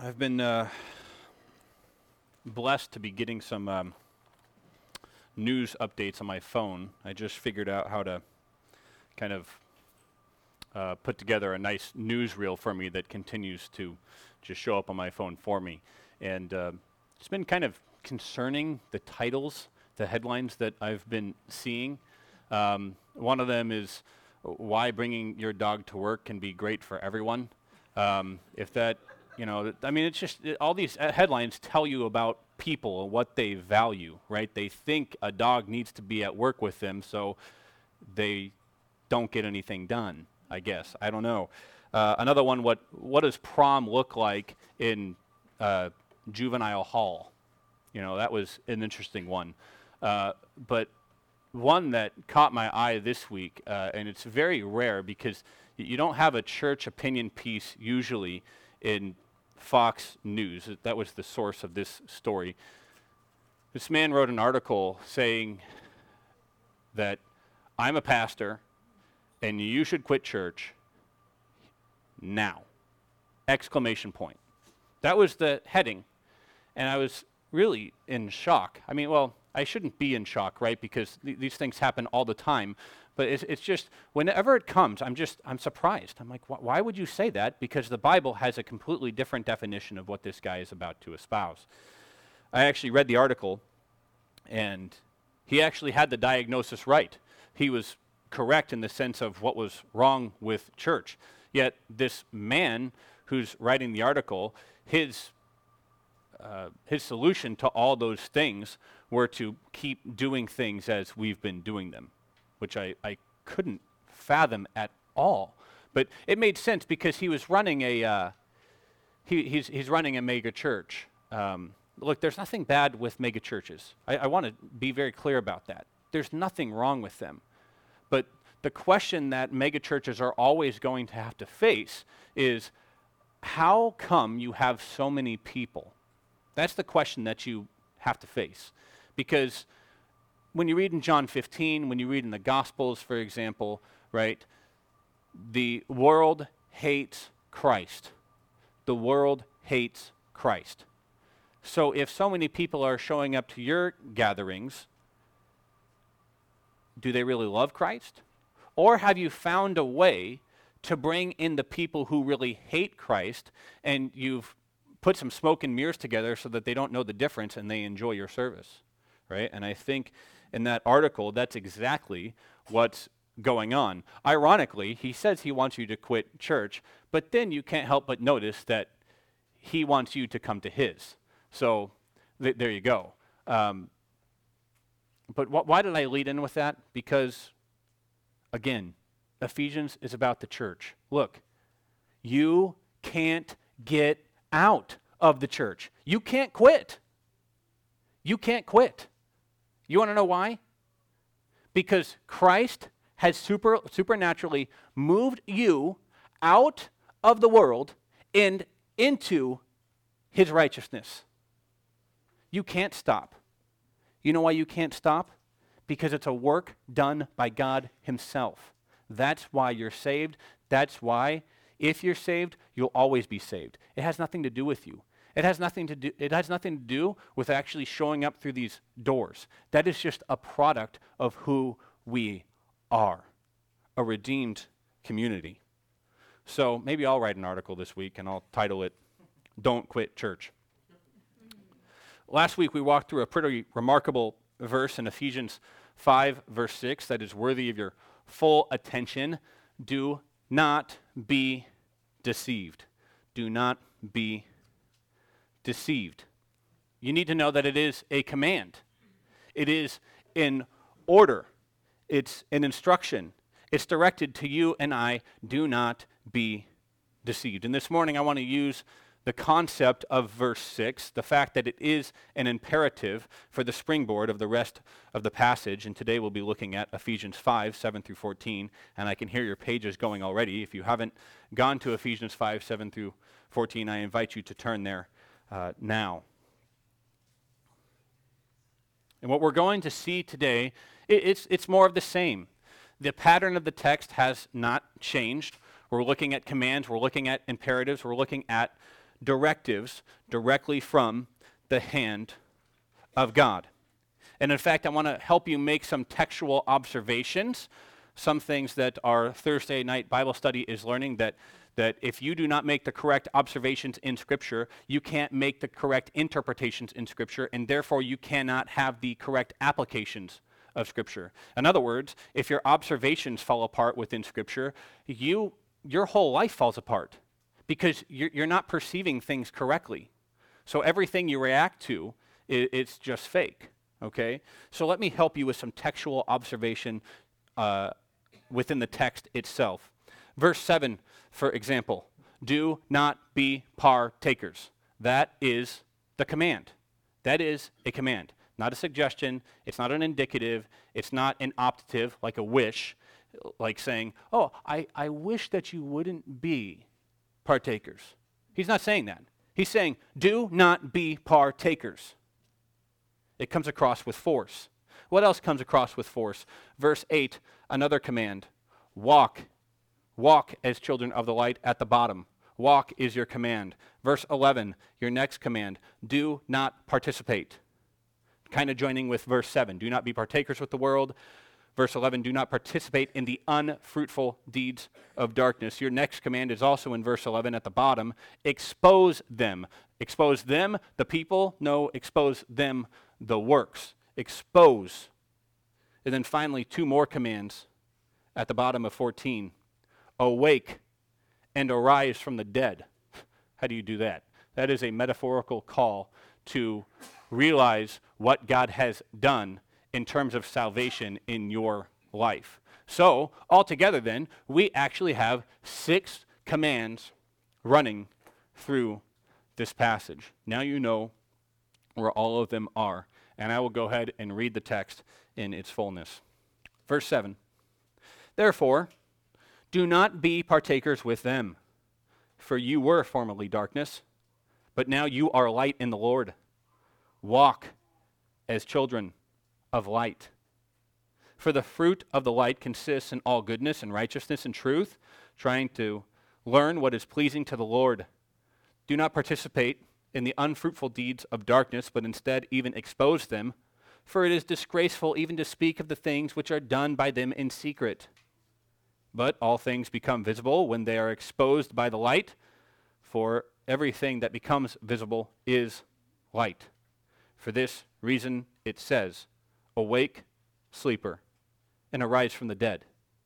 I've been blessed to be getting some news updates on my phone. I just figured out how to kind of put together a nice newsreel for me that continues to just show up on my phone for me. And it's been kind of concerning, the titles, the headlines that I've been seeing. One of them is why bringing your dog to work can be great for everyone. If that, I mean, it's just all these headlines tell you about people and what they value, right? They think a dog needs to be at work with them, so they don't get anything done, I guess. I don't know. Another one, what does prom look like in juvenile hall? That was an interesting one. But one that caught my eye this week, and it's very rare because you don't have a church opinion piece usually in Fox News. That was the source of this story. This man wrote an article saying that I'm a pastor and you should quit church now! Exclamation point. That was the heading. And I was really in shock. I mean, well, I shouldn't be in shock, right? Because these things happen all the time. But it's just, whenever it comes, I'm surprised. I'm like, why would you say that? Because the Bible has a completely different definition of what this guy is about to espouse. I actually read the article, and he actually had the diagnosis right. He was correct in the sense of what was wrong with church. Yet this man who's writing the article, his solution to all those things were to keep doing things as we've been doing them, which I couldn't fathom at all. But it made sense because he was running he's running a mega church. Look, there's nothing bad with mega churches. I want to be very clear about that. There's nothing wrong with them. But the question that mega churches are always going to have to face is, how come you have so many people? That's the question that you have to face. Because when you read in John 15, when you read in the Gospels, for example, right, the world hates Christ. The world hates Christ. So if so many people are showing up to your gatherings, do they really love Christ? Or have you found a way to bring in the people who really hate Christ, and you've put some smoke and mirrors together so that they don't know the difference and they enjoy your service, right? And I think in that article, that's exactly what's going on. Ironically, he says he wants you to quit church, but then you can't help but notice that he wants you to come to his. So there you go. But why did I lead in with that? Because, again, Ephesians is about the church. Look, you can't get out of the church. You can't quit. You can't quit. You want to know why? Because Christ has supernaturally moved you out of the world and into his righteousness. You can't stop. You know why you can't stop? Because it's a work done by God himself. That's why you're saved. That's why, if you're saved, you'll always be saved. It has nothing to do with you. It has nothing to do with actually showing up through these doors. That is just a product of who we are, a redeemed community. So maybe I'll write an article this week and I'll title it, "Don't Quit Church." Last week we walked through a pretty remarkable verse in Ephesians 5, verse 6, that is worthy of your full attention. Do not be deceived. Do not be deceived. You need to know that it is a command. It is an order. It's an instruction. It's directed to you and I. Do not be deceived. And this morning I want to use the concept of verse 6, the fact that it is an imperative for the springboard of the rest of the passage. And today we'll be looking at Ephesians 5, 7 through 14. And I can hear your pages going already. If you haven't gone to Ephesians 5, 7 through 14, I invite you to turn there now. And what we're going to see today, it's more of the same. The pattern of the text has not changed. We're looking at commands. We're looking at imperatives. We're looking at directives directly from the hand of God. And in fact, I want to help you make some textual observations, some things that our Thursday night Bible study is learning, that if you do not make the correct observations in Scripture, you can't make the correct interpretations in Scripture, and therefore you cannot have the correct applications of Scripture. In other words, if your observations fall apart within Scripture, your whole life falls apart because you're not perceiving things correctly. So everything you react to, it's just fake, okay? So let me help you with some textual observation within the text itself. Verse 7, for example, do not be partakers. That is the command. That is a command, not a suggestion. It's not an indicative. It's not an optative, like a wish, like saying, oh, I wish that you wouldn't be partakers. He's not saying that. He's saying, do not be partakers. It comes across with force. What else comes across with force? Verse 8, another command. Walk as children of the light at the bottom. Walk is your command. Verse 11, your next command. Do not participate. Kind of joining with verse 7. Do not be partakers with the world. Verse 11, do not participate in the unfruitful deeds of darkness. Your next command is also in verse 11 at the bottom. Expose them. Expose them, the people. No, expose them, the works. Expose. And then finally, two more commands at the bottom of 14. Awake and arise from the dead. How do you do that? That is a metaphorical call to realize what God has done in terms of salvation in your life. So, altogether then, we actually have 6 commands running through this passage. Now you know where all of them are, and I will go ahead and read the text in its fullness. Verse 7, therefore, do not be partakers with them, for you were formerly darkness, but now you are light in the Lord. Walk as children of light. For the fruit of the light consists in all goodness and righteousness and truth, trying to learn what is pleasing to the Lord. Do not participate in the unfruitful deeds of darkness, but instead even expose them, for it is disgraceful even to speak of the things which are done by them in secret. But all things become visible when they are exposed by the light, for everything that becomes visible is light. For this reason it says, awake, sleeper, and arise from the dead,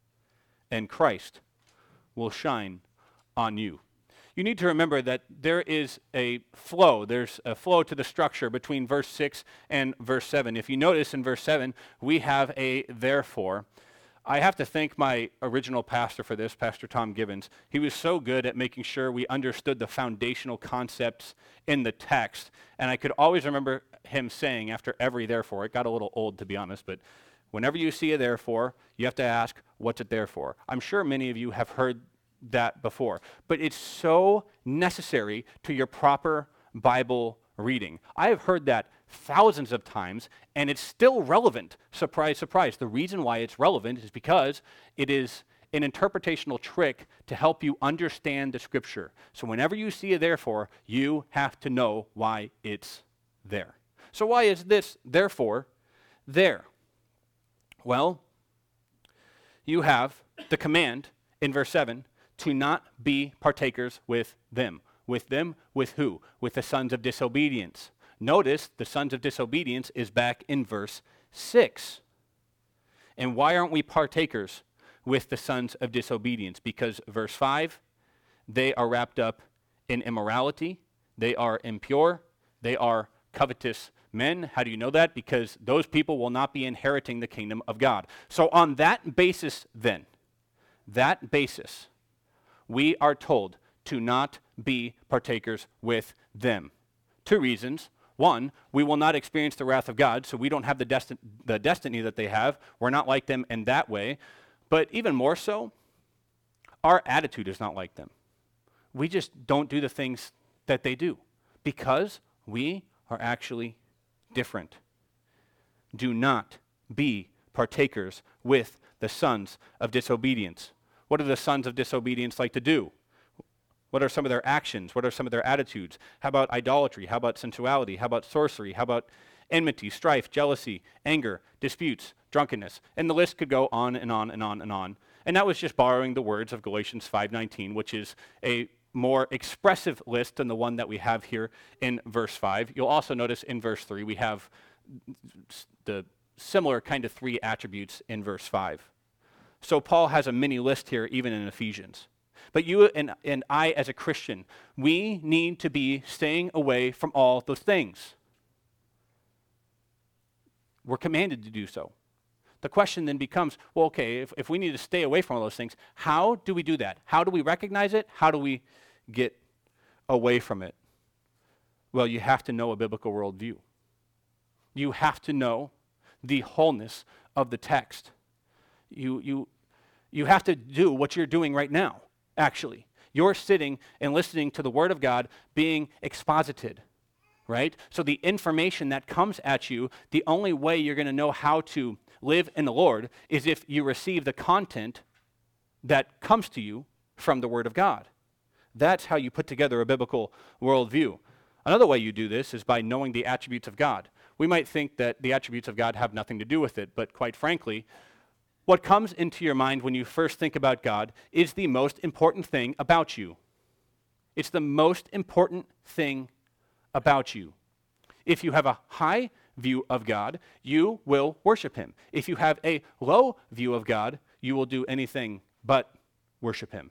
and Christ will shine on you. You need to remember that there is a flow. There's a flow to the structure between verse 6 and verse 7. If you notice in verse 7, we have a therefore. I have to thank my original pastor for this, Pastor Tom Gibbons. He was so good at making sure we understood the foundational concepts in the text. And I could always remember him saying after every therefore, it got a little old to be honest, but whenever you see a therefore, you have to ask, what's it there for? I'm sure many of you have heard that before, but it's so necessary to your proper Bible reading. I have heard that thousands of times, and it's still relevant. Surprise, surprise. The reason why it's relevant is because it is an interpretational trick to help you understand the Scripture. So whenever you see a therefore, you have to know why it's there. So why is this therefore there? Well, you have the command in verse 7 to not be partakers with them. With them, with who? With the sons of disobedience. Notice the sons of disobedience is back in verse 6. And why aren't we partakers with the sons of disobedience? Because verse 5, they are wrapped up in immorality, they are impure, they are covetous men. How do you know that? Because those people will not be inheriting the kingdom of God. So on that basis then, that basis, we are told to not be partakers with them. 2 reasons. 1, we will not experience the wrath of God, so we don't have the destiny that they have. We're not like them in that way. But even more so, our attitude is not like them. We just don't do the things that they do because we are actually different. Do not be partakers with the sons of disobedience. What do the sons of disobedience like to do? What are some of their actions? What are some of their attitudes? How about idolatry? How about sensuality? How about sorcery? How about enmity, strife, jealousy, anger, disputes, drunkenness? And the list could go on and on and on and on. And that was just borrowing the words of Galatians 5:19, which is a more expressive list than the one that we have here in verse 5. You'll also notice in verse 3 we have the similar kind of 3 attributes in verse 5. So Paul has a mini list here even in Ephesians. But you and I as a Christian, we need to be staying away from all those things. We're commanded to do so. The question then becomes, well, okay, if we need to stay away from all those things, how do we do that? How do we recognize it? How do we get away from it? Well, you have to know a biblical worldview. You have to know the wholeness of the text. You have to do what you're doing right now, actually. You're sitting and listening to the Word of God being exposited, right? So the information that comes at you, the only way you're going to know how to live in the Lord is if you receive the content that comes to you from the Word of God. That's how you put together a biblical worldview. Another way you do this is by knowing the attributes of God. We might think that the attributes of God have nothing to do with it, but quite frankly, what comes into your mind when you first think about God is the most important thing about you. It's the most important thing about you. If you have a high view of God, you will worship him. If you have a low view of God, you will do anything but worship him.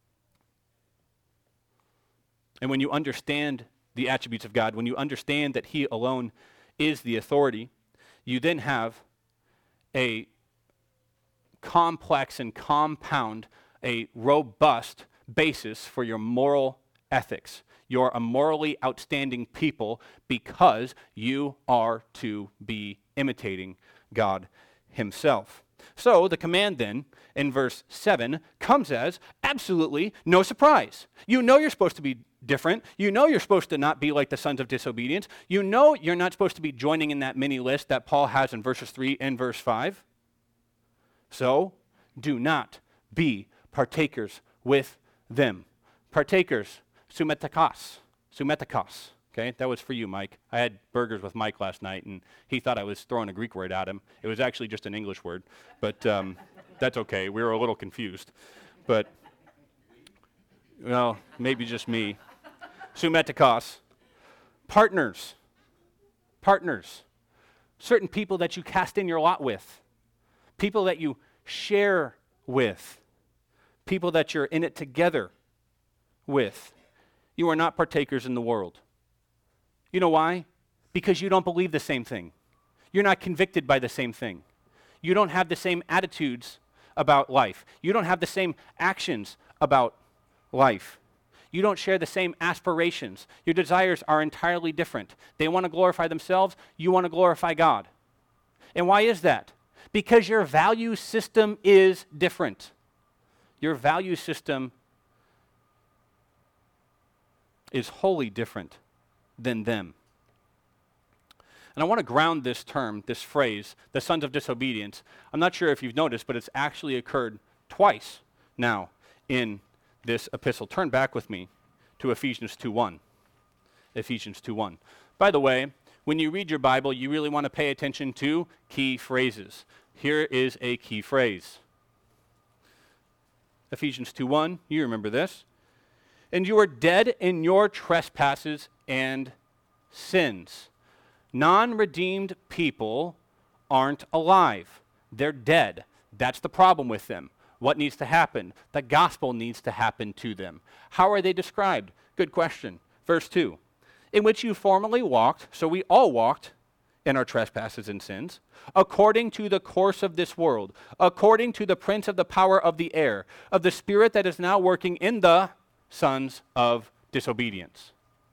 And when you understand the attributes of God, when you understand that he alone is the authority, you then have a complex and compound, a robust basis for your moral ethics. You're a morally outstanding people because you are to be imitating God himself. So the command then in verse 7 comes as absolutely no surprise. You know you're supposed to be different. You know you're supposed to not be like the sons of disobedience. You know you're not supposed to be joining in that mini list that Paul has in verses 3 and verse 5. So do not be partakers with them. Partakers, sumetakos. Okay, that was for you, Mike. I had burgers with Mike last night, and he thought I was throwing a Greek word at him. It was actually just an English word, but that's okay. We were a little confused. But, well, maybe just me. Sumetakos. Partners. Certain people that you cast in your lot with. People that you share with. People that you're in it together with. You are not partakers in the world. You know why? Because you don't believe the same thing. You're not convicted by the same thing. You don't have the same attitudes about life. You don't have the same actions about life. You don't share the same aspirations. Your desires are entirely different. They want to glorify themselves. You want to glorify God. And why is that? Because your value system is different. Your value system is wholly different than them. And I want to ground this term, this phrase, the sons of disobedience. I'm not sure if you've noticed, but it's actually occurred twice now in this epistle. Turn back with me to Ephesians 2:1. Ephesians 2:1. By the way, when you read your Bible, you really want to pay attention to key phrases. Here is a key phrase. Ephesians 2:1, you remember this. And you are dead in your trespasses and sins. Non-redeemed people aren't alive. They're dead. That's the problem with them. What needs to happen? The gospel needs to happen to them. How are they described? Good question. Verse 2. In which you formerly walked, so we all walked in our trespasses and sins, according to the course of this world, according to the prince of the power of the air, of the spirit that is now working in the sons of disobedience.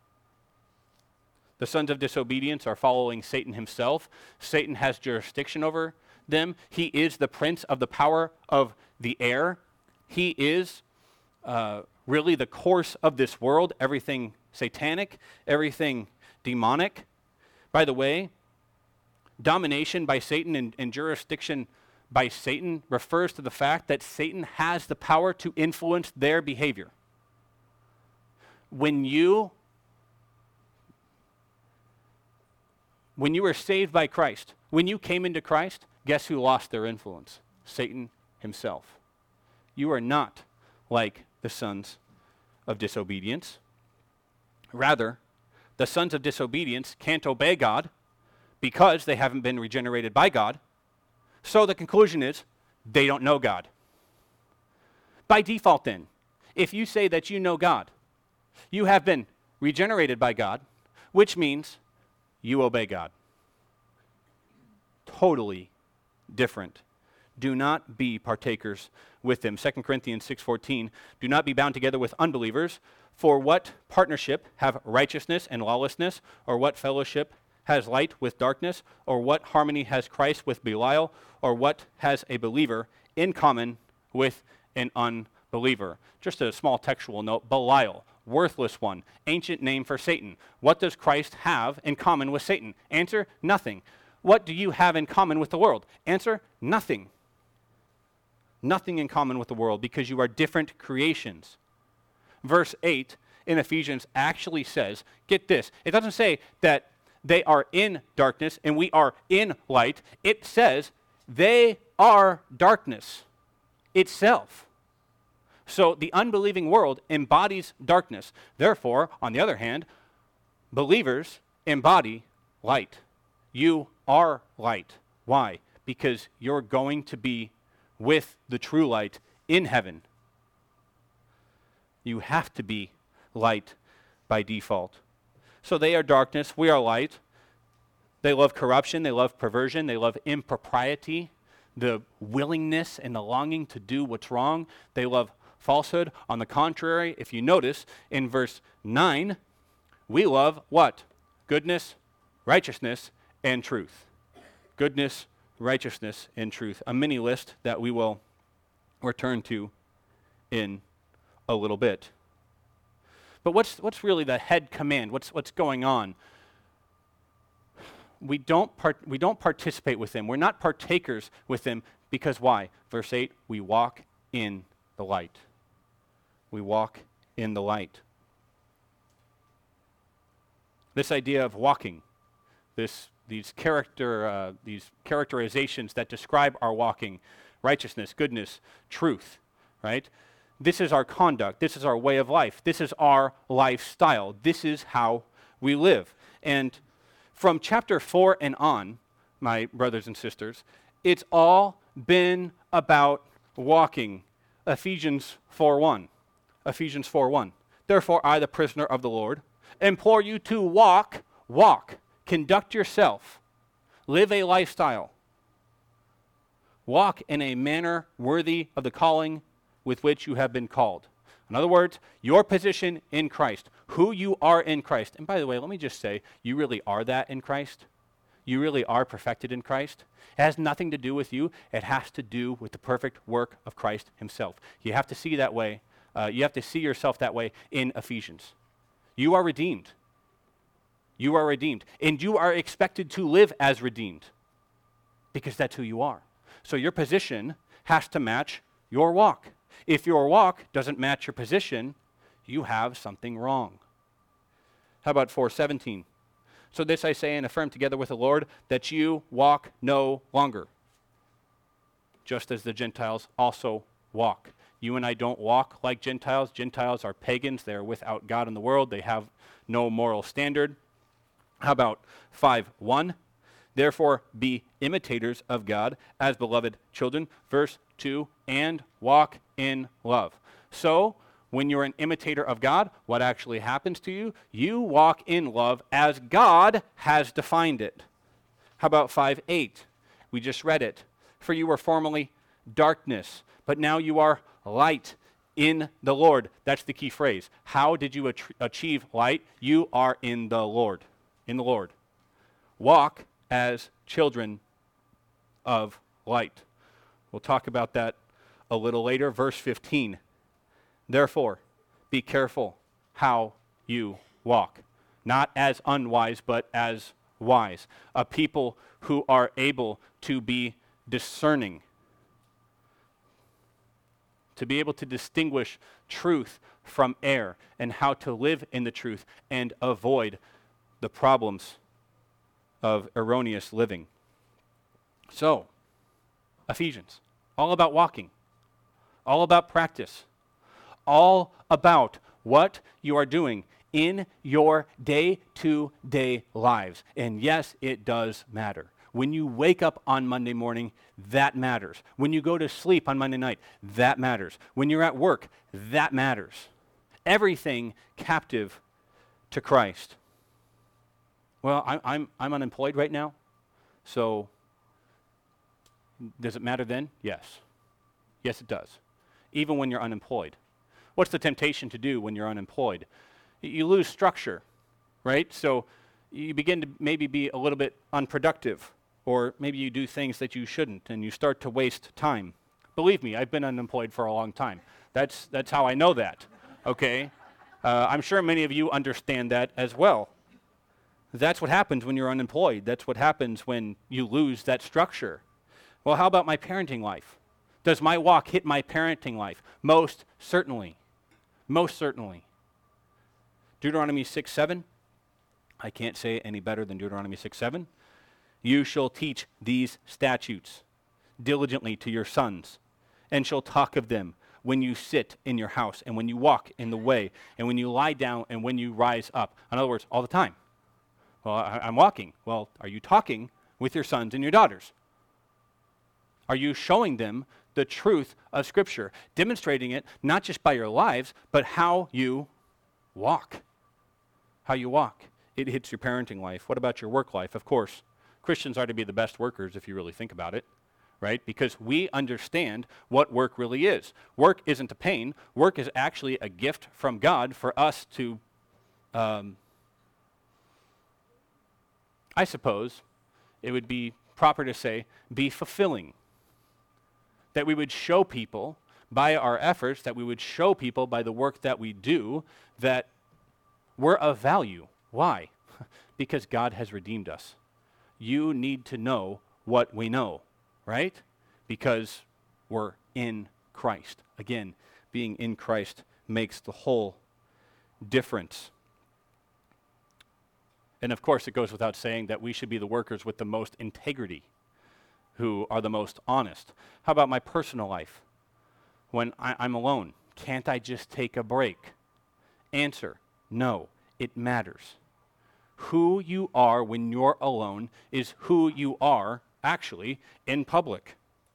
The sons of disobedience are following Satan himself. Satan has jurisdiction over them. He is the prince of the power of the air. He is really the course of this world, everything satanic, everything demonic. By the way, domination by Satan and jurisdiction by Satan refers to the fact that Satan has the power to influence their behavior. When you were saved by Christ, when you came into Christ, guess who lost their influence? Satan himself. You are not like the sons of disobedience. Rather, the sons of disobedience can't obey God because they haven't been regenerated by God. So the conclusion is they don't know God. By default then, if you say that you know God, you have been regenerated by God, which means you obey God. Totally different. Do not be partakers with them. 2 Corinthians 6:14, do not be bound together with unbelievers, for what partnership have righteousness and lawlessness, or what fellowship has light with darkness, or what harmony has Christ with Belial, or what has a believer in common with an unbeliever? Just a small textual note, Belial, worthless one, ancient name for Satan. What does Christ have in common with Satan? Answer, nothing. What do you have in common with the world? Answer, nothing. Nothing in common with the world because you are different creations. Verse 8 in Ephesians actually says, get this, it doesn't say that they are in darkness and we are in light. It says they are darkness itself. So the unbelieving world embodies darkness. Therefore, on the other hand, believers embody light. You are light. Why? Because you're going to be with the true light in heaven. You have to be light by default. So they are darkness, we are light. They love corruption, they love perversion, they love impropriety, the willingness and the longing to do what's wrong. They love falsehood. On the contrary, if you notice in verse 9, we love what? Goodness, righteousness, and truth. Goodness, righteousness, and truth. A mini list that we will return to in a little bit. But what's really the head command? What's going on? We don't participate with them. We're not partakers with them because why? Verse 8, we walk in the light. We walk in the light. This idea of walking, these characterizations that describe our walking, righteousness, goodness, truth, right? This is our conduct. This is our way of life. This is our lifestyle. This is how we live. And from chapter 4 and on, my brothers and sisters, it's all been about walking. Ephesians 4:1. Ephesians 4:1. Therefore, I, the prisoner of the Lord, implore you to walk, conduct yourself, live a lifestyle. Walk in a manner worthy of the calling with which you have been called. In other words, your position in Christ, who you are in Christ. And by the way, let me just say, you really are that in Christ. You really are perfected in Christ. It has nothing to do with you. It has to do with the perfect work of Christ himself. You have to see that way. You have to see yourself that way in Ephesians. You are redeemed. You are redeemed. And you are expected to live as redeemed because that's who you are. So your position has to match your walk. If your walk doesn't match your position, you have something wrong. How about 4:17? So this I say and affirm together with the Lord, that you walk no longer, just as the Gentiles also walk. You and I don't walk like Gentiles. Gentiles are pagans. They are without God in the world. They have no moral standard. How about 5:1? Therefore, be imitators of God as beloved children. Verse 2, and walk in love. So, when you're an imitator of God, what actually happens to you? You walk in love as God has defined it. How about 5:8? We just read it. For you were formerly darkness, but now you are light in the Lord. That's the key phrase. How did you achieve light? You are in the Lord. In the Lord. Walk as children of light. We'll talk about that a little later. Verse 15. Therefore, be careful how you walk. Not as unwise, but as wise. A people who are able to be discerning. To be able to distinguish truth from error and how to live in the truth and avoid the problems of erroneous living. So, Ephesians, all about walking, all about practice, all about what you are doing in your day-to-day lives. And yes, it does matter. When you wake up on Monday morning, that matters. When you go to sleep on Monday night, that matters. When you're at work, that matters. Everything captive to Christ. Well, I'm unemployed right now, so does it matter then? Yes. Yes, it does. Even when you're unemployed. What's the temptation to do when you're unemployed? You lose structure, right? So you begin to maybe be a little bit unproductive, or maybe you do things that you shouldn't, and you start to waste time. Believe me, I've been unemployed for a long time. That's how I know that, okay? I'm sure many of you understand that as well. That's what happens when you're unemployed. That's what happens when you lose that structure. Well, how about my parenting life? Does my walk hit my parenting life? Most certainly. Most certainly. Deuteronomy 6:7. I can't say it any better than Deuteronomy 6:7. You shall teach these statutes diligently to your sons, and shall talk of them when you sit in your house, and when you walk in the way, and when you lie down, and when you rise up. In other words, all the time. Well, I'm walking. Well, are you talking with your sons and your daughters? Are you showing them the truth of Scripture, demonstrating it not just by your lives, but how you walk? How you walk. It hits your parenting life. What about your work life? Of course, Christians are to be the best workers if you really think about it, right? Because we understand what work really is. Work isn't a pain. Work is actually a gift from God for us to, I suppose it would be proper to say, be fulfilling. That we would show people by our efforts, that we would show people by the work that we do, that we're of value. Why? Because God has redeemed us. You need to know what we know, right? Because we're in Christ. Again, being in Christ makes the whole difference. And of course, it goes without saying that we should be the workers with the most integrity, who are the most honest. How about my personal life? When I'm alone, can't I just take a break? Answer, no, it matters. Who you are when you're alone is who you are, actually, in public.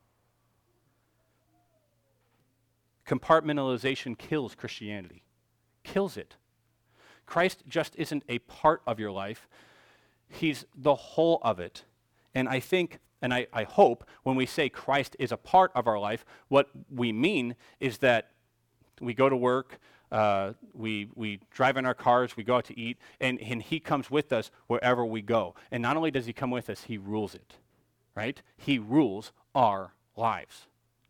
Compartmentalization kills Christianity. Kills it. Christ just isn't a part of your life. He's the whole of it. And I think, and I hope, when we say Christ is a part of our life, what we mean is that we go to work, we drive in our cars, we go out to eat, and he comes with us wherever we go. And not only does he come with us, he rules it, right? He rules our lives.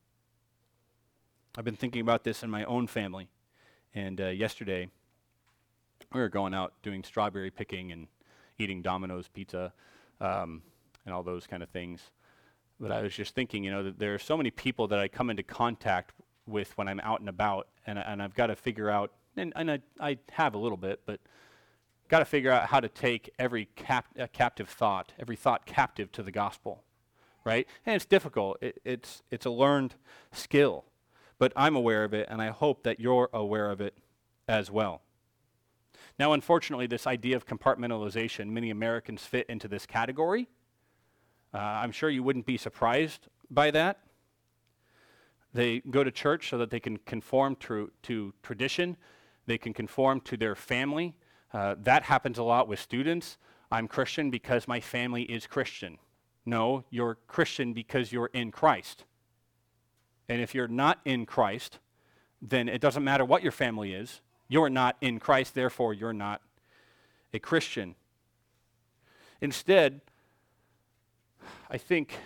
I've been thinking about this in my own family, and yesterday we were going out doing strawberry picking and eating Domino's pizza and all those kind of things. But I was just thinking, that there are so many people that I come into contact with when I'm out and about, and I've got to figure out, and I have a little bit, but got to figure out how to take every captive thought, every thought captive to the gospel, right? And it's difficult. It's a learned skill, but I'm aware of it, and I hope that you're aware of it as well. Now, unfortunately, this idea of compartmentalization, many Americans fit into this category. I'm sure you wouldn't be surprised by that. They go to church so that they can conform to tradition. They can conform to their family. That happens a lot with students. I'm Christian because my family is Christian. No, you're Christian because you're in Christ. And if you're not in Christ, then it doesn't matter what your family is. You're not in Christ, therefore you're not a Christian. Instead, I think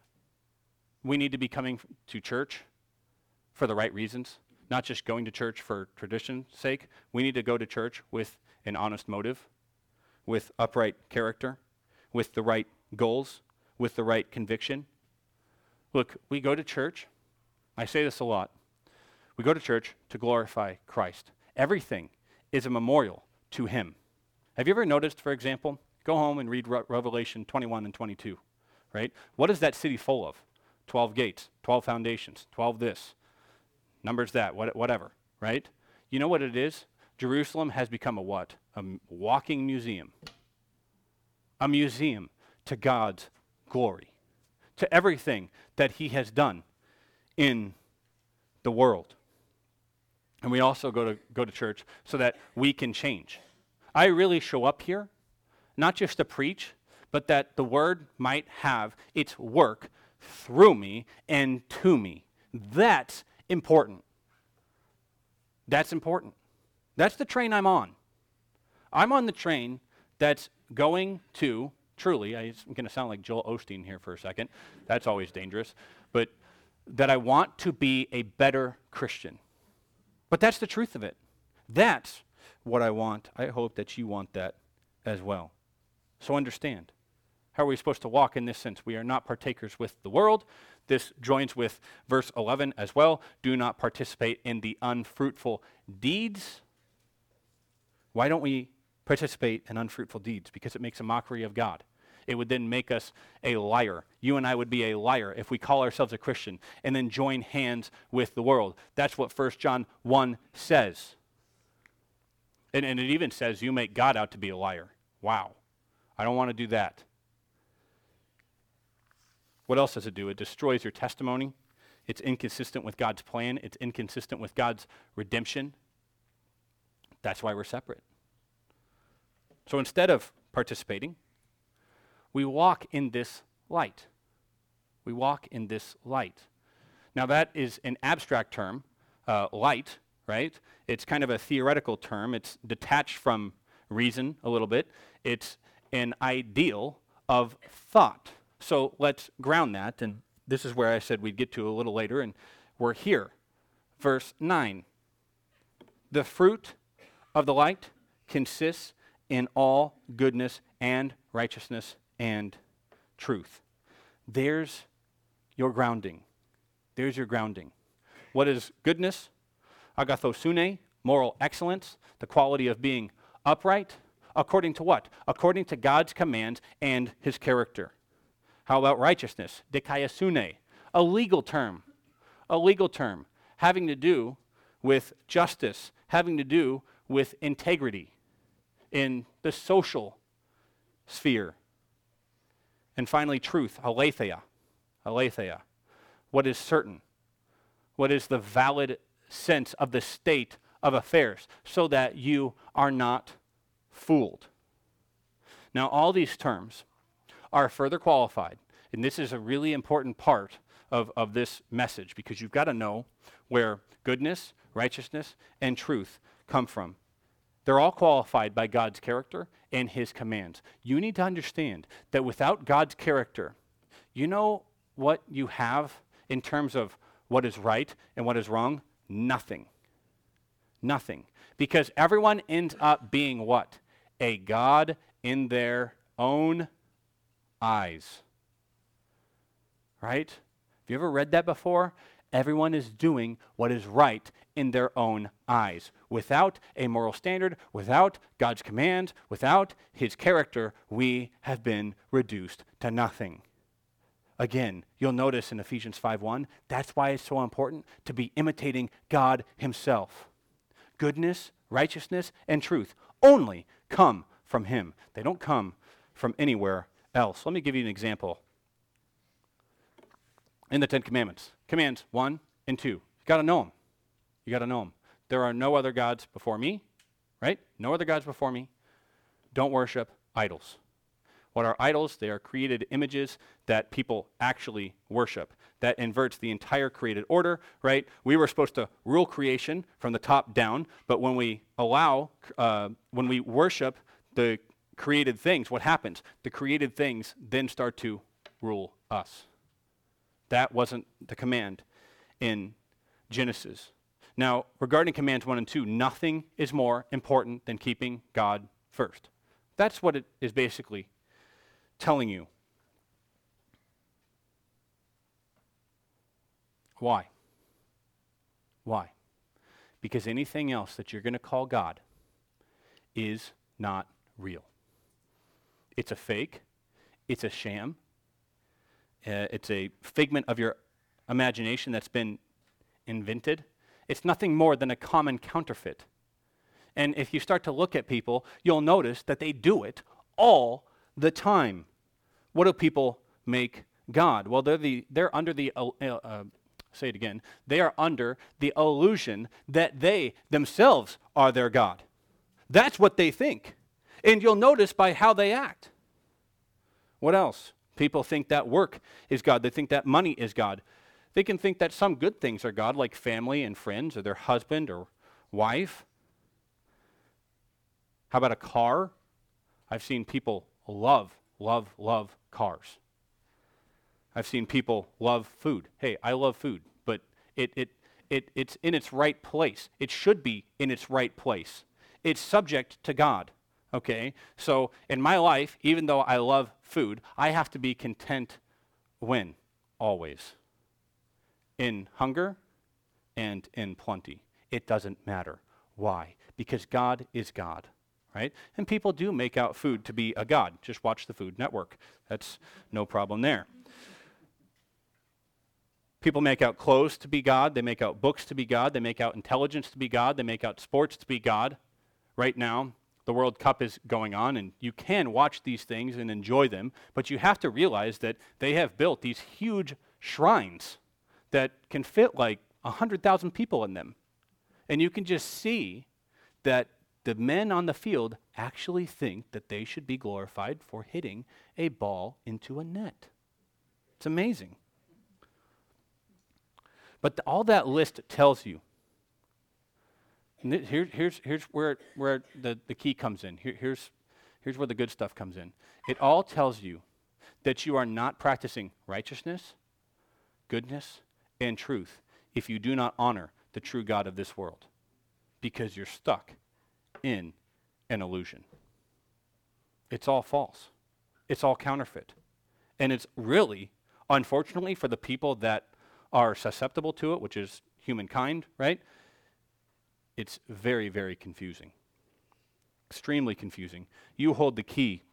we need to be coming to church for the right reasons, not just going to church for tradition's sake. We need to go to church with an honest motive, with upright character, with the right goals, with the right conviction. Look, we go to church, I say this a lot, we go to church to glorify Christ. Everything is a memorial to him. Have you ever noticed, for example, go home and read Revelation 21 and 22, right? What is that city full of? 12 gates, 12 foundations, 12 this, numbers that, whatever, right? You know what it is? Jerusalem has become a what? A walking museum. A museum to God's glory, to everything that he has done in the world. And we also go to church so that we can change. I really show up here, not just to preach, but that the word might have its work through me and to me. That's important. That's important. That's the train I'm on. I'm on the train that's going to, truly, I'm going to sound like Joel Osteen here for a second. That's always dangerous. But that I want to be a better Christian. But that's the truth of it. That's what I want. I hope that you want that as well. So understand. How are we supposed to walk in this sense? We are not partakers with the world. This joins with verse 11 as well. Do not participate in the unfruitful deeds. Why don't we participate in unfruitful deeds? Because it makes a mockery of God. It would then make us a liar. You and I would be a liar if we call ourselves a Christian and then join hands with the world. That's what 1 John 1 says. And it even says you make God out to be a liar. Wow. I don't want to do that. What else does it do? It destroys your testimony. It's inconsistent with God's plan. It's inconsistent with God's redemption. That's why we're separate. So instead of participating, we walk in this light. We walk in this light. Now that is an abstract term, light, right? It's kind of a theoretical term. It's detached from reason a little bit. It's an ideal of thought. So let's ground that, and this is where I said we'd get to a little later, and we're here. Verse 9. The fruit of the light consists in all goodness and righteousness and truth. There's your grounding. There's your grounding. What is goodness? Agathosune, moral excellence, the quality of being upright. According to what? According to God's commands and his character. How about righteousness? Dikaiosune, a legal term having to do with justice, having to do with integrity in the social sphere. And finally, truth, aletheia. What is certain? What is the valid sense of the state of affairs so that you are not fooled? Now, all these terms are further qualified, and this is a really important part of this message because you've got to know where goodness, righteousness, and truth come from. They're all qualified by God's character and his commands. You need to understand that without God's character, you know what you have in terms of what is right and what is wrong? Nothing. Nothing. Because everyone ends up being what? A god in their own eyes. Right? Have you ever read that before? Everyone is doing what is right in their own eyes. Without a moral standard, without God's commands, without his character, we have been reduced to nothing. Again, you'll notice in Ephesians 5:1, that's why it's so important to be imitating God himself. Goodness, righteousness, and truth only come from him. They don't come from anywhere else. Let me give you an example. In the Ten Commandments, commands 1 and 2. You got to know them. You got to know them. There are no other gods before me, right? No other gods before me. Don't worship idols. What are idols? They are created images that people actually worship. That inverts the entire created order, right? We were supposed to rule creation from the top down, but when we when we worship the created things, what happens? The created things then start to rule us. That wasn't the command in Genesis. Now, regarding commands 1 and 2, nothing is more important than keeping God first. That's what it is basically telling you. Why? Why? because anything else that you're going to call God is not real. It's a fake. It's a sham. It's a figment of your imagination that's been invented. It's nothing more than a common counterfeit. And if you start to look at people, you'll notice that they do it all the time. What do people make God? Well, they're under the say it again. They are under the illusion that they themselves are their God. That's what they think. And you'll notice by how they act. What else? People think that work is God. They think that money is God. They can think that some good things are God, like family and friends, or their husband or wife. How about a car? I've seen people love cars. I've seen people love food. Hey, I love food, but it's in its right place. It should be in its right place. It's subject to God. Okay, so in my life, even though I love food, I have to be content when? Always. In hunger and in plenty. It doesn't matter. Why? Because God is God, right? And people do make out food to be a god. Just watch the Food Network. That's no problem there. People make out clothes to be God. They make out books to be God. They make out intelligence to be God. They make out sports to be God. Right now, the World Cup is going on, and you can watch these things and enjoy them, but you have to realize that they have built these huge shrines that can fit like 100,000 people in them. And you can just see that the men on the field actually think that they should be glorified for hitting a ball into a net. It's amazing. But all that list tells you, and here's where the key comes in. Here's where the good stuff comes in. It all tells you that you are not practicing righteousness, goodness, and truth if you do not honor the true God of this world, because you're stuck in an illusion. It's all false. It's all counterfeit. And it's really, unfortunately, for the people that are susceptible to it, which is humankind, right? It's very, very confusing. Extremely confusing. You hold the key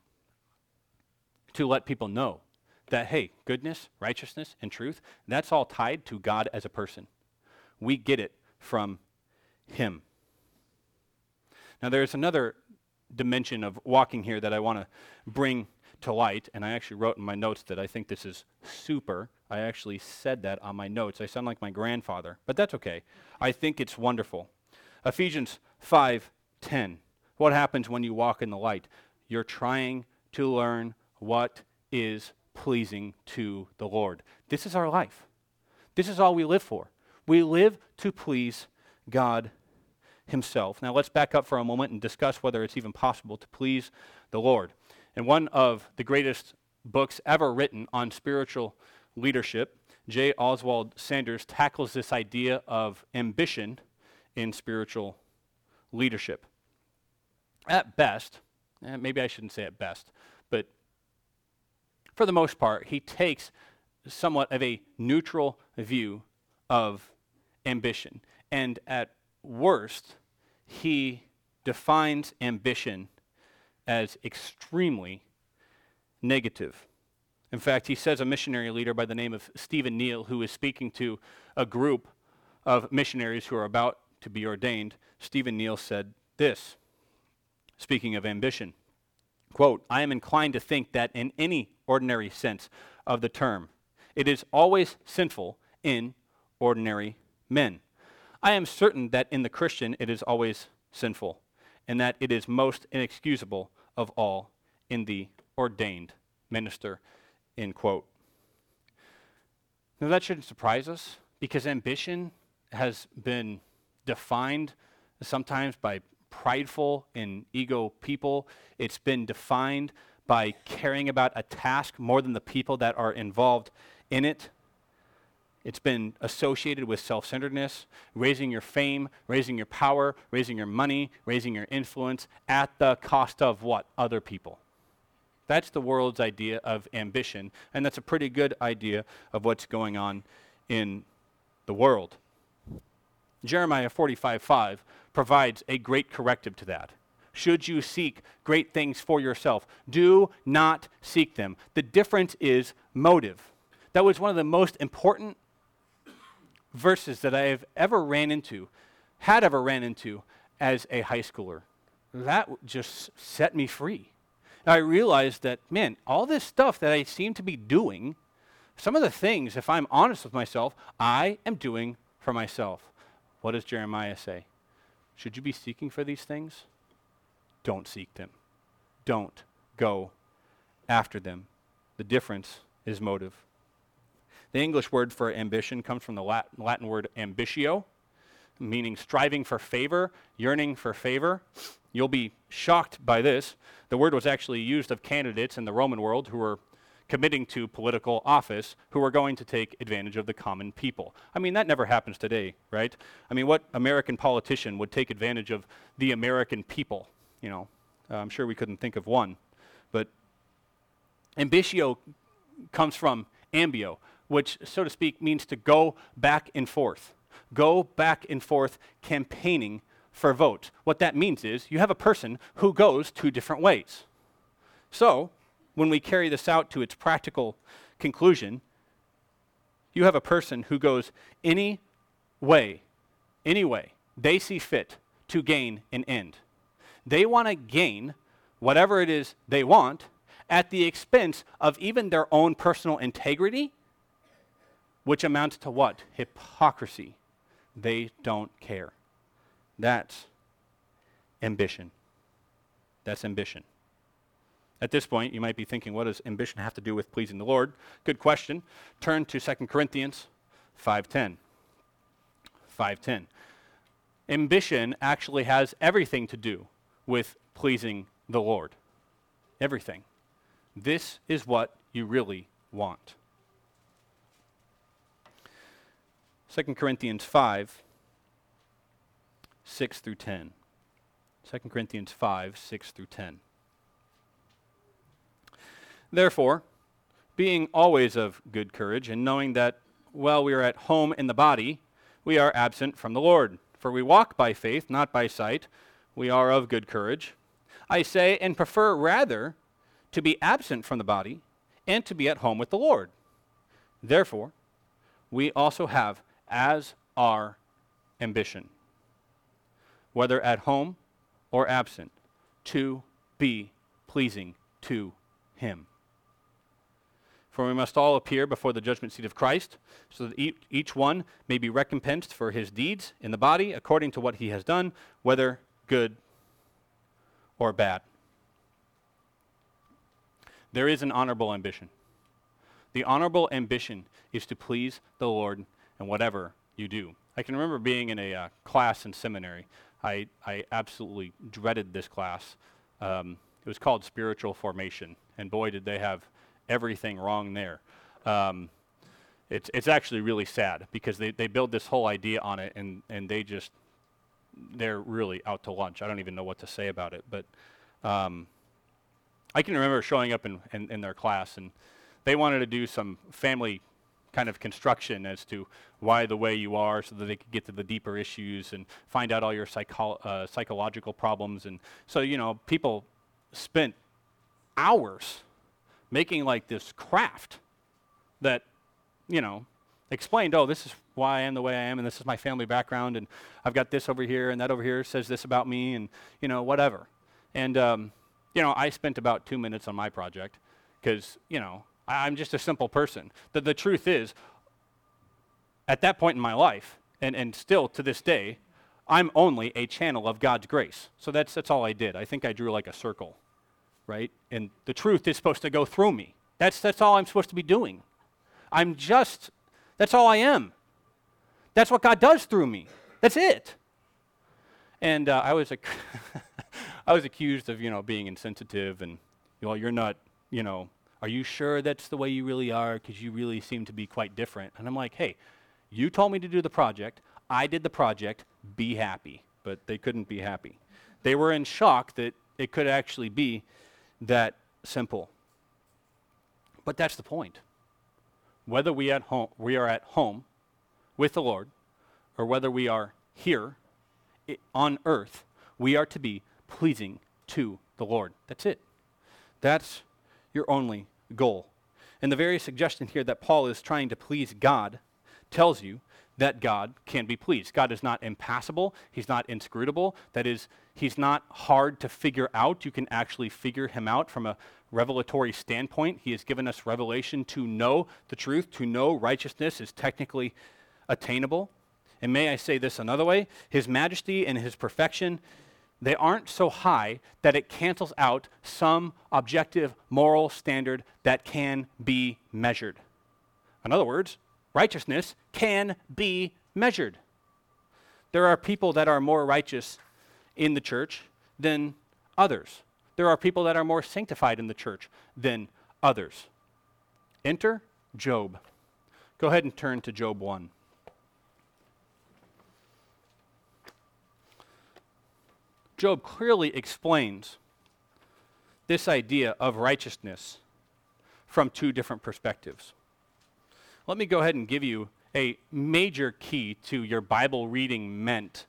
to let people know that, hey, goodness, righteousness, and truth, that's all tied to God as a person. We get it from Him. Now, there's another dimension of walking here that I want to bring to light, and I actually wrote in my notes that I think this is super. I actually said that on my notes. I sound like my grandfather, but that's okay. I think it's wonderful. Ephesians 5:10. What happens when you walk in the light? You're trying to learn what is pleasing to the Lord. This is our life. This is all we live for. We live to please God Himself. Now let's back up for a moment and discuss whether it's even possible to please the Lord. And one of the greatest books ever written on spiritual leadership, J. Oswald Sanders tackles this idea of ambition in spiritual leadership. At best, maybe I shouldn't say at best, but for the most part, he takes somewhat of a neutral view of ambition. And at worst, he defines ambition as extremely negative. In fact, he says a missionary leader by the name of Stephen Neal, who is speaking to a group of missionaries who are about to be ordained, Stephen Neal said this, speaking of ambition, quote, "I am inclined to think that in any ordinary sense of the term, it is always sinful in ordinary men. I am certain that in the Christian it is always sinful, and that it is most inexcusable of all in the ordained minister," end quote. Now that shouldn't surprise us, because ambition has been defined sometimes by prideful and ego people. It's been defined by caring about a task more than the people that are involved in it. It's been associated with self-centeredness, raising your fame, raising your power, raising your money, raising your influence at the cost of what? Other people. That's the world's idea of ambition, and that's a pretty good idea of what's going on in the world. Jeremiah 45:5 provides a great corrective to that. Should you seek great things for yourself, do not seek them. The difference is motive. That was one of the most important verses that I have ever ran into as a high schooler. That just set me free. And I realized that, man, all this stuff that I seem to be doing, some of the things, if I'm honest with myself, I am doing for myself. What does Jeremiah say? Should you be seeking for these things? Don't seek them. Don't go after them. The difference is motive. The English word for ambition comes from the Latin word ambitio, meaning striving for favor, yearning for favor. You'll be shocked by this. The word was actually used of candidates in the Roman world who were committing to political office, who were going to take advantage of the common people. I mean, that never happens today, right? I mean, what American politician would take advantage of the American people? You know, I'm sure we couldn't think of one. But ambitio comes from ambio, which, so to speak, means to go back and forth. Go back and forth campaigning for votes. What that means is you have a person who goes two different ways. So, when we carry this out to its practical conclusion, you have a person who goes any way they see fit to gain an end. They want to gain whatever it is they want at the expense of even their own personal integrity, which amounts to what? Hypocrisy. They don't care. That's ambition. That's ambition. At this point, you might be thinking, what does ambition have to do with pleasing the Lord? Good question. Turn to 2 Corinthians 5:10. 5:10. Ambition actually has everything to do with pleasing the Lord. Everything. This is what you really want. 2 Corinthians 5, 6 through 10. 2 Corinthians 5, 6 through 10. Therefore, being always of good courage, and knowing that while we are at home in the body, we are absent from the Lord. For we walk by faith, not by sight. We are of good courage. I say, and prefer rather to be absent from the body, and to be at home with the Lord. Therefore, we also have as our ambition, whether at home or absent, to be pleasing to Him. For we must all appear before the judgment seat of Christ, so that each one may be recompensed for his deeds in the body according to what he has done, whether good or bad. There is an honorable ambition. The honorable ambition is to please the Lord in whatever you do. I can remember being in a class in seminary. I absolutely dreaded this class. It was called Spiritual Formation, and boy, did they have everything wrong there. It's actually really sad because they build this whole idea on it, and they're really out to lunch. I don't even know what to say about it, but I can remember showing up in their class, and they wanted to do some family kind of construction as to why the way you are, so that they could get to the deeper issues and find out all your psychological problems. And so, people spent hours making like this craft that, explained, oh, this is why I am the way I am, and this is my family background, and I've got this over here, and that over here says this about me, and, whatever. And, I spent about 2 minutes on my project because, I'm just a simple person. The truth is, at that point in my life, and still to this day, I'm only a channel of God's grace. So that's all I did. I think I drew like a circle, right? And the truth is supposed to go through me. That's all I'm supposed to be doing. That's all I am. That's what God does through me. That's it. And I was accused of, being insensitive and, you're not, are you sure that's the way you really are? Because you really seem to be quite different. And I'm like, hey, you told me to do the project. I did the project. Be happy. But they couldn't be happy. They were in shock that it could actually be that simple. But that's the point. Whether we are at home with the Lord, or whether we are here on earth, we are to be pleasing to the Lord. That's it. That's your only goal. And the very suggestion here that Paul is trying to please God tells you that God can be pleased. God is not impassible. He's not inscrutable. That is, he's not hard to figure out. You can actually figure him out from a revelatory standpoint. He has given us revelation to know the truth, to know righteousness is technically attainable. And may I say this another way? His majesty and his perfection, they aren't so high that it cancels out some objective moral standard that can be measured. In other words, righteousness can be measured. There are people that are more righteous in the church than others. There are people that are more sanctified in the church than others. Enter Job. Go ahead and turn to Job 1. Job clearly explains this idea of righteousness from two different perspectives. Let me go ahead and give you a major key to your Bible reading meant.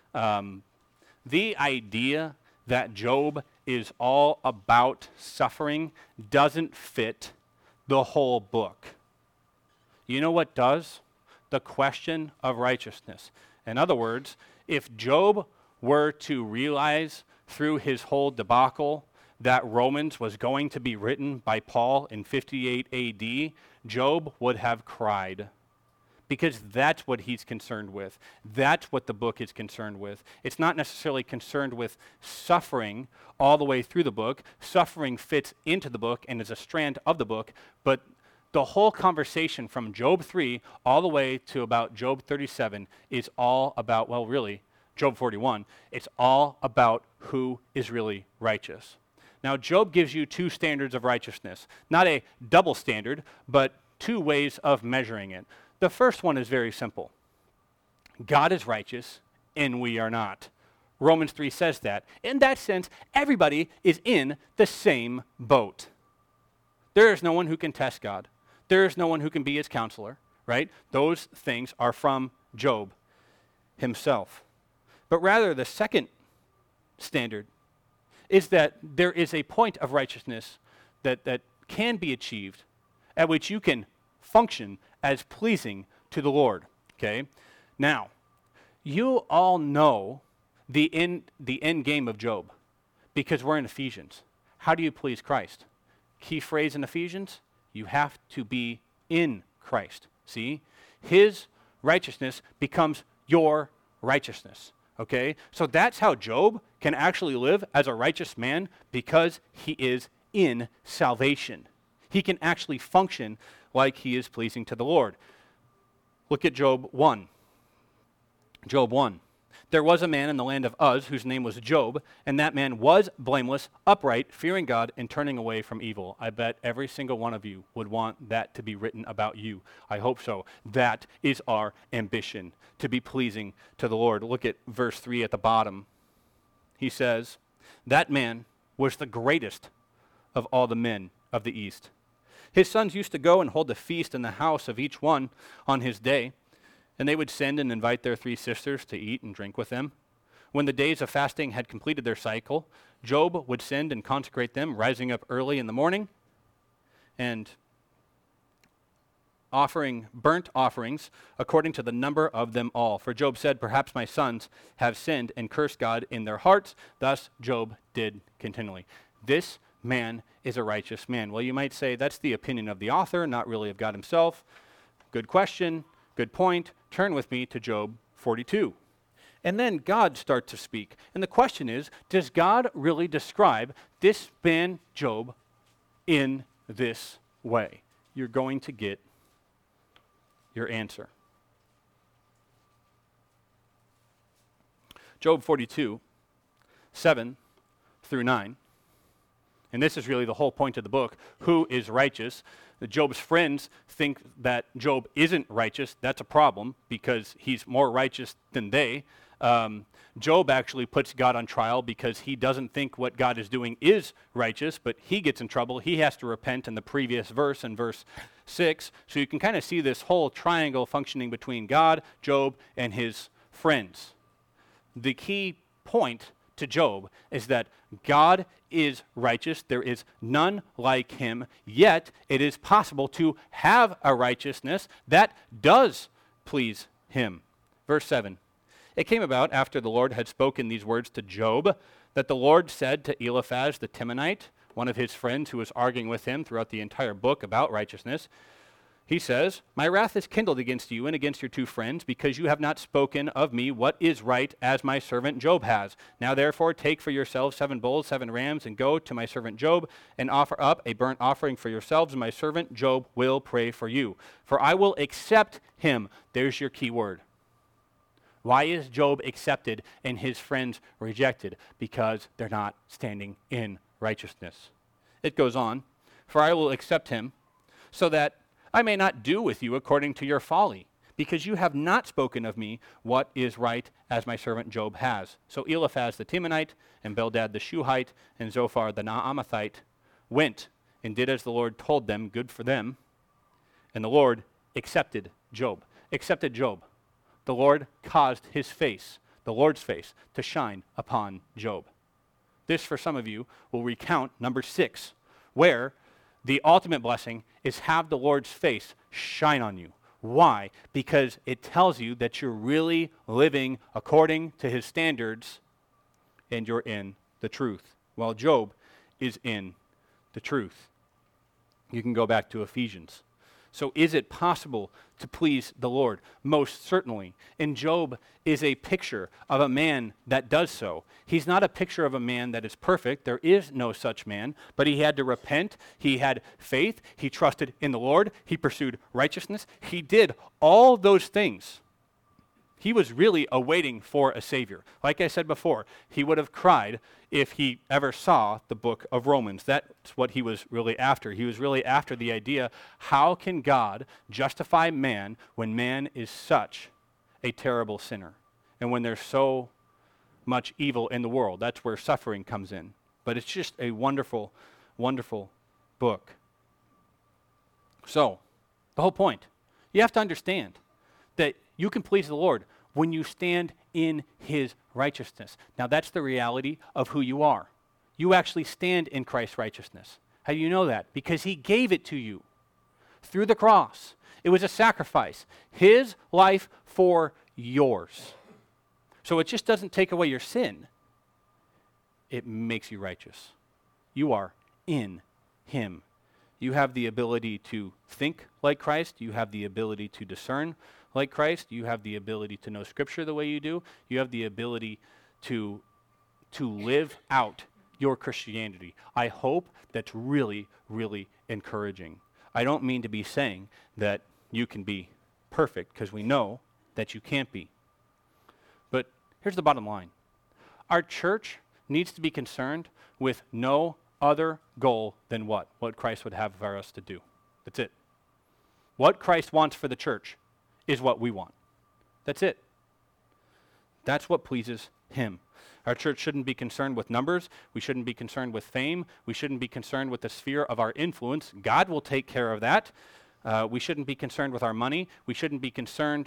The idea that Job is all about suffering doesn't fit the whole book. You know what does? The question of righteousness. In other words, if Job were to realize through his whole debacle that Romans was going to be written by Paul in 58 AD, Job would have cried. Because that's what he's concerned with. That's what the book is concerned with. It's not necessarily concerned with suffering all the way through the book. Suffering fits into the book and is a strand of the book, but the whole conversation from Job 3 all the way to about Job 37 is all about, well, really, Job 41, it's all about who is really righteous. Now, Job gives you two standards of righteousness. Not a double standard, but two ways of measuring it. The first one is very simple. God is righteous, and we are not. Romans 3 says that. In that sense, everybody is in the same boat. There is no one who can test God. There is no one who can be his counselor, right? Those things are from Job himself. But rather, the second standard is that there is a point of righteousness that can be achieved at which you can function as pleasing to the Lord, okay? Now, you all know the end game of Job because we're in Ephesians. How do you please Christ? Key phrase in Ephesians, you have to be in Christ. See? His righteousness becomes your righteousness. Okay? So that's how Job can actually live as a righteous man because he is in salvation. He can actually function like he is pleasing to the Lord. Look at Job 1. Job 1. There was a man in the land of Uz whose name was Job, and that man was blameless, upright, fearing God, and turning away from evil. I bet every single one of you would want that to be written about you. I hope so. That is our ambition, to be pleasing to the Lord. Look at verse 3 at the bottom. He says, that man was the greatest of all the men of the East. His sons used to go and hold a feast in the house of each one on his day, and they would send and invite their 3 sisters to eat and drink with them. When the days of fasting had completed their cycle, Job would send and consecrate them, rising up early in the morning and offering burnt offerings according to the number of them all. For Job said, perhaps my sons have sinned and cursed God in their hearts. Thus Job did continually. This man is a righteous man. Well, you might say that's the opinion of the author, not really of God himself. Good question. Good point. Turn with me to Job 42. And then God starts to speak. And the question is, does God really describe this man Job in this way? You're going to get your answer. Job 42, 7 through 9. And this is really the whole point of the book. Who is righteous? Job's friends think that Job isn't righteous. That's a problem because he's more righteous than they. Job actually puts God on trial because he doesn't think what God is doing is righteous, but he gets in trouble. He has to repent in the previous verse, in verse 6. So you can kind of see this whole triangle functioning between God, Job, and his friends. the key point to Job is that God is righteous. There is none like him. Yet it is possible to have a righteousness that does please him. Verse 7. It came about after the Lord had spoken these words to Job that the Lord said to Eliphaz the Temanite, one of his friends who was arguing with him throughout the entire book about righteousness, he says, "My wrath is kindled against you and against your two friends, because you have not spoken of me what is right, as my servant Job has. Now therefore take for yourselves 7 bulls, 7 rams, and go to my servant Job, and offer up a burnt offering for yourselves, and my servant Job will pray for you. For I will accept him." There's your key word. Why is Job accepted and his friends rejected? Because they're not standing in righteousness. It goes on, "For I will accept him, so that I may not do with you according to your folly, because you have not spoken of me what is right, as my servant Job has." So Eliphaz the Temanite, and Bildad the Shuhite, and Zophar the Naamathite went and did as the Lord told them, good for them. And the Lord accepted Job. Accepted Job. The Lord caused his face, the Lord's face, to shine upon Job. This, for some of you, will recount number 6, where the ultimate blessing is have the Lord's face shine on you. Why? Because it tells you that you're really living according to his standards and you're in the truth. Well, Job is in the truth. You can go back to Ephesians. So is it possible to please the Lord? Most certainly. And Job is a picture of a man that does so. He's not a picture of a man that is perfect. There is no such man. But he had to repent. He had faith. He trusted in the Lord. He pursued righteousness. He did all those things. He was really awaiting for a Savior. Like I said before, he would have cried if he ever saw the book of Romans. That's what he was really after. He was really after the idea, how can God justify man when man is such a terrible sinner? And when there's so much evil in the world, that's where suffering comes in. But it's just a wonderful, wonderful book. So, the whole point, you have to understand that you can please the Lord when you stand in his righteousness. Now that's the reality of who you are. You actually stand in Christ's righteousness. How do you know that? Because he gave it to you through the cross. It was a sacrifice. His life for yours. So it just doesn't take away your sin. It makes you righteous. You are in him. You have the ability to think like Christ. You have the ability to discern like Christ. You have the ability to know Scripture the way you do. You have the ability to live out your Christianity. I hope that's really, really encouraging. I don't mean to be saying that you can be perfect, because we know that you can't be. But here's the bottom line. Our church needs to be concerned with no other goal than what? What Christ would have for us to do. That's it. What Christ wants for the church is what we want. That's it. That's what pleases him. Our church shouldn't be concerned with numbers. We shouldn't be concerned with fame. We shouldn't be concerned with the sphere of our influence. God will take care of that. We shouldn't be concerned with our money. We shouldn't be concerned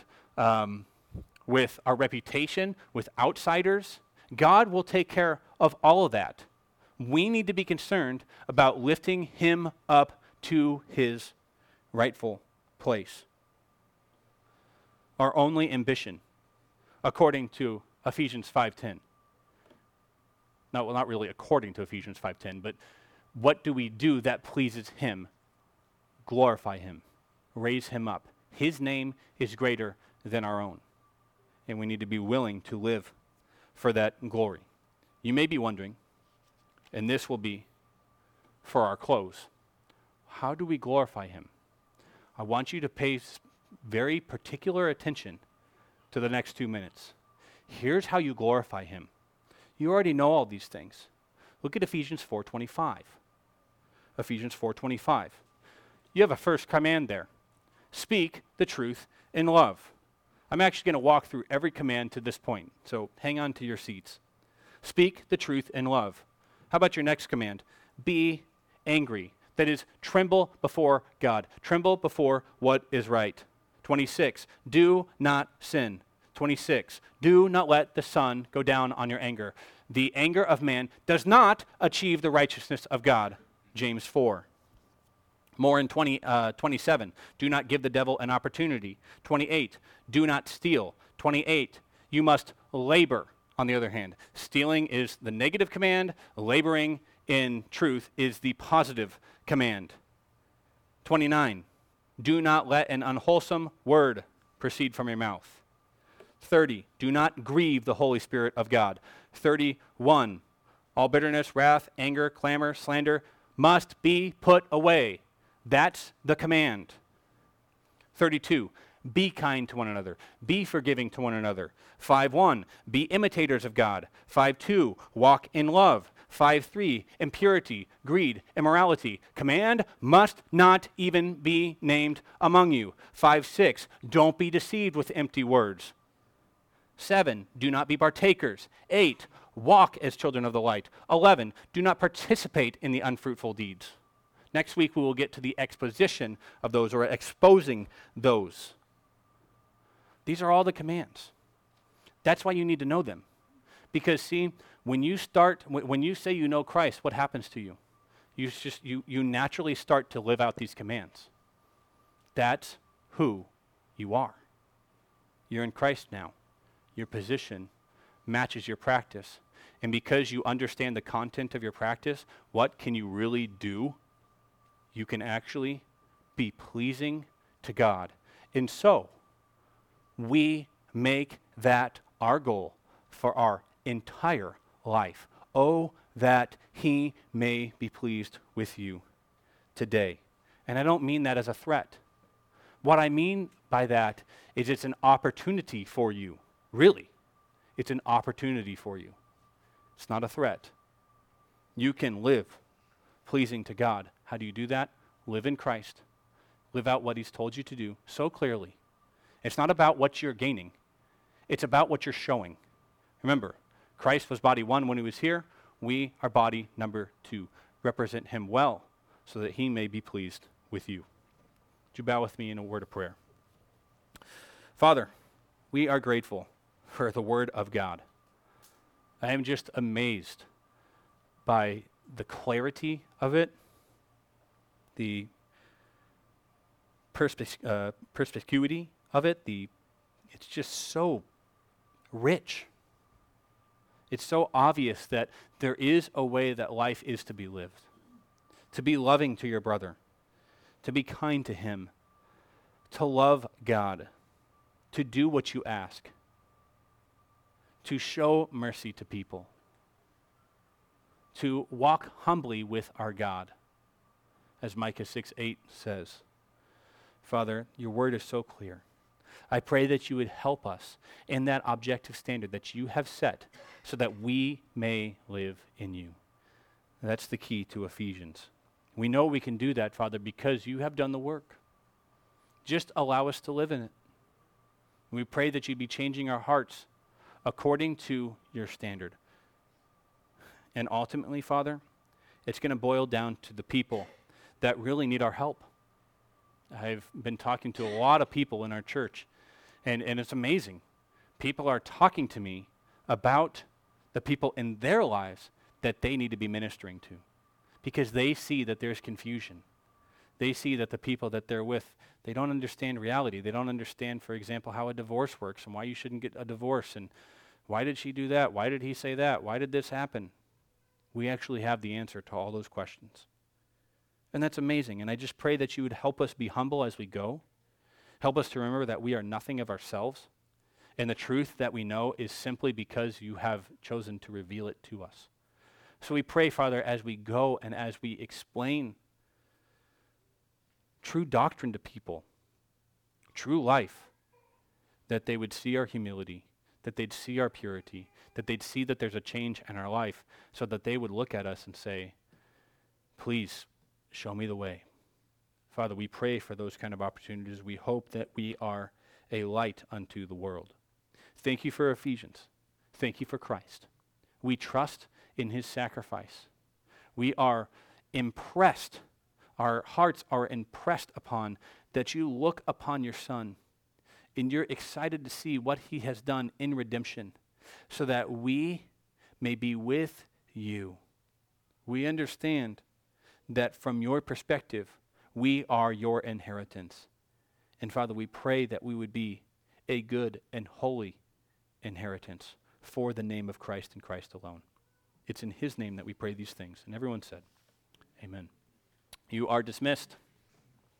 with our reputation, with outsiders. God will take care of all of that. We need to be concerned about lifting him up to his rightful place. Our only ambition, according to Ephesians 5:10. No, well, not really according to Ephesians 5:10, but what do we do that pleases him? Glorify him. Raise him up. His name is greater than our own. And we need to be willing to live for that glory. You may be wondering, and this will be for our close, how do we glorify him? I want you to pay very particular attention to the next 2 minutes. Here's how you glorify him. You already know all these things. Look at Ephesians 4:25. Ephesians 4:25. You have a first command there. Speak the truth in love. I'm actually going to walk through every command to this point, so hang on to your seats. Speak the truth in love. How about your next command? Be angry. That is, tremble before God. Tremble before what is right. 26, do not sin. 26, do not let the sun go down on your anger. The anger of man does not achieve the righteousness of God. James 4. More in 27, do not give the devil an opportunity. 28, do not steal. 28, you must labor, on the other hand. Stealing is the negative command. Laboring in truth is the positive command. 29, do not let an unwholesome word proceed from your mouth. 30, do not grieve the Holy Spirit of God. 31, all bitterness, wrath, anger, clamor, slander must be put away. That's the command. 32, be kind to one another. Be forgiving to one another. 5:1, be imitators of God. 5:2, walk in love. 5:3, impurity, greed, immorality. Command must not even be named among you. 5:6, don't be deceived with empty words. 7, do not be partakers. 8, walk as children of the light. 11, do not participate in the unfruitful deeds. Next week we will get to the exposition of those, or exposing those. These are all the commands. That's why you need to know them. Because see, when you say you know Christ, what happens to you? You naturally start to live out these commands. That's who you are. You're in Christ now. Your position matches your practice. And because you understand the content of your practice, what can you really do? You can actually be pleasing to God. And so, we make that our goal for our entire life. Oh, that he may be pleased with you today. And I don't mean that as a threat. What I mean by that is it's an opportunity for you. Really, it's an opportunity for you. It's not a threat. You can live pleasing to God. How do you do that? Live in Christ. Live out what he's told you to do so clearly. It's not about what you're gaining. It's about what you're showing. Remember, Christ was body 1 when he was here. We are body number 2. Represent him well so that he may be pleased with you. Would you bow with me in a word of prayer? Father, we are grateful for the word of God. I am just amazed by the clarity of it, the perspicuity of it. It's just so rich. It's so obvious that there is a way that life is to be lived. To be loving to your brother. To be kind to him. To love God. To do what you ask. To show mercy to people. To walk humbly with our God. As Micah 6:8 says. Father, your word is so clear. I pray that you would help us in that objective standard that you have set so that we may live in you. That's the key to Ephesians. We know we can do that, Father, because you have done the work. Just allow us to live in it. We pray that you'd be changing our hearts according to your standard. And ultimately, Father, it's going to boil down to the people that really need our help. I've been talking to a lot of people in our church, and it's amazing. People are talking to me about the people in their lives that they need to be ministering to because they see that there's confusion. They see that the people that they're with, they don't understand reality. They don't understand, for example, how a divorce works and why you shouldn't get a divorce and why did she do that? Why did he say that? Why did this happen? We actually have the answer to all those questions. And that's amazing. And I just pray that you would help us be humble as we go. Help us to remember that we are nothing of ourselves. And the truth that we know is simply because you have chosen to reveal it to us. So we pray, Father, as we go and as we explain true doctrine to people, true life, that they would see our humility, that they'd see our purity, that they'd see that there's a change in our life, so that they would look at us and say, please, show me the way. Father, we pray for those kind of opportunities. We hope that we are a light unto the world. Thank you for Ephesians. Thank you for Christ. We trust in his sacrifice. We are impressed, our hearts are impressed upon that you look upon your Son and you're excited to see what he has done in redemption so that we may be with you. We understand that from your perspective, we are your inheritance. And Father, we pray that we would be a good and holy inheritance for the name of Christ and Christ alone. It's in his name that we pray these things. And everyone said, amen. You are dismissed.